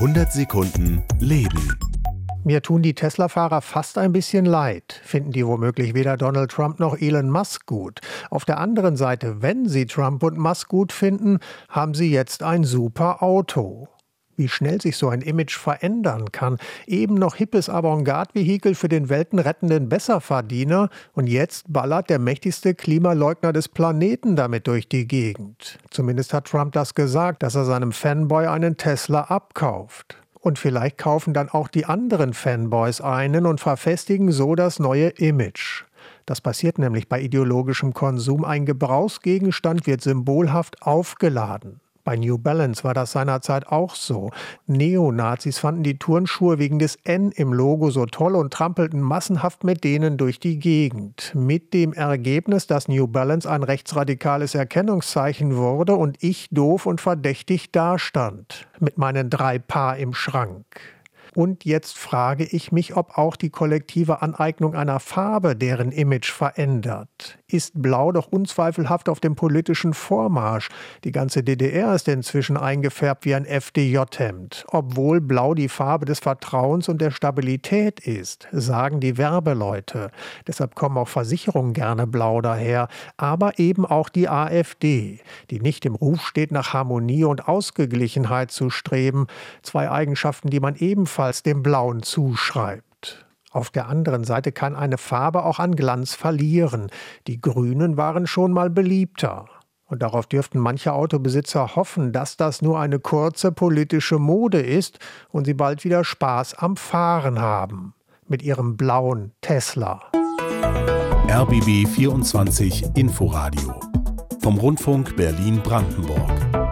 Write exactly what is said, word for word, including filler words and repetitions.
hundert Sekunden Leben. Mir tun die Tesla-Fahrer fast ein bisschen leid. Finden die womöglich weder Donald Trump noch Elon Musk gut. Auf der anderen Seite, wenn sie Trump und Musk gut finden, haben sie jetzt ein super Auto. Wie schnell sich so ein Image verändern kann. Eben noch hippes Avantgarde-Vehikel für den weltenrettenden Besserverdiener und jetzt ballert der mächtigste Klimaleugner des Planeten damit durch die Gegend. Zumindest hat Trump das gesagt, dass er seinem Fanboy einen Tesla abkauft. Und vielleicht kaufen dann auch die anderen Fanboys einen und verfestigen so das neue Image. Das passiert nämlich bei ideologischem Konsum. Ein Gebrauchsgegenstand wird symbolhaft aufgeladen. Bei New Balance war das seinerzeit auch so. Neonazis fanden die Turnschuhe wegen des N im Logo so toll und trampelten massenhaft mit denen durch die Gegend. Mit dem Ergebnis, dass New Balance ein rechtsradikales Erkennungszeichen wurde und ich doof und verdächtig dastand. Mit meinen drei Paar im Schrank. Und jetzt frage ich mich, ob auch die kollektive Aneignung einer Farbe deren Image verändert. Ist Blau doch unzweifelhaft auf dem politischen Vormarsch. Die ganze D D R ist inzwischen eingefärbt wie ein F D J-Hemd. Obwohl Blau die Farbe des Vertrauens und der Stabilität ist, sagen die Werbeleute. Deshalb kommen auch Versicherungen gerne blau daher. Aber eben auch die AfD, die nicht im Ruf steht, nach Harmonie und Ausgeglichenheit zu streben. Zwei Eigenschaften, die man ebenfalls dem Blauen zuschreibt. Auf der anderen Seite kann eine Farbe auch an Glanz verlieren. Die Grünen waren schon mal beliebter. Und darauf dürften manche Autobesitzer hoffen, dass das nur eine kurze politische Mode ist und sie bald wieder Spaß am Fahren haben. Mit ihrem blauen Tesla. R B B vierundzwanzig Inforadio vom Rundfunk Berlin-Brandenburg.